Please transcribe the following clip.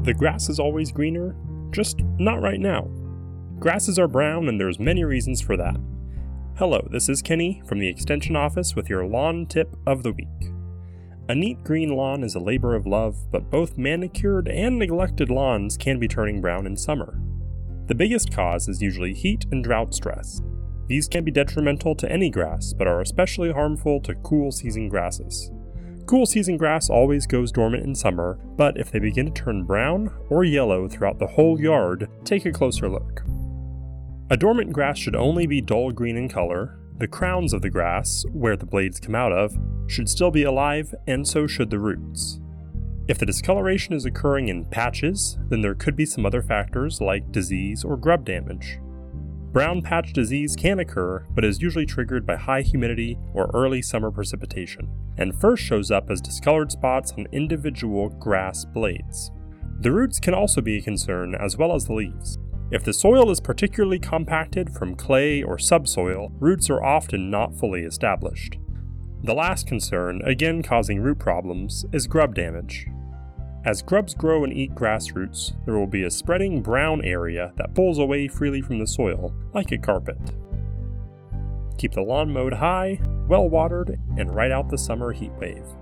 The grass is always greener, just not right now. Grasses are brown and there's many reasons for that. Hello, this is Kenny from the Extension Office with your lawn tip of the week. A neat green lawn is a labor of love, but both manicured and neglected lawns can be turning brown in summer. The biggest cause is usually heat and drought stress. These can be detrimental to any grass, but are especially harmful to cool season grasses. Cool season grass always goes dormant in summer, but if they begin to turn brown or yellow throughout the whole yard, take a closer look. A dormant grass should only be dull green in color. The crowns of the grass, where the blades come out of, should still be alive, and so should the roots. If the discoloration is occurring in patches, then there could be some other factors like disease or grub damage. Brown patch disease can occur, but is usually triggered by high humidity or early summer precipitation, and first shows up as discolored spots on individual grass blades. The roots can also be a concern, as well as the leaves. If the soil is particularly compacted from clay or subsoil, roots are often not fully established. The last concern, again causing root problems, is grub damage. As grubs grow and eat grass roots, there will be a spreading brown area that pulls away freely from the soil, like a carpet. Keep the lawn mowed high, well watered, and ride out the summer heat wave.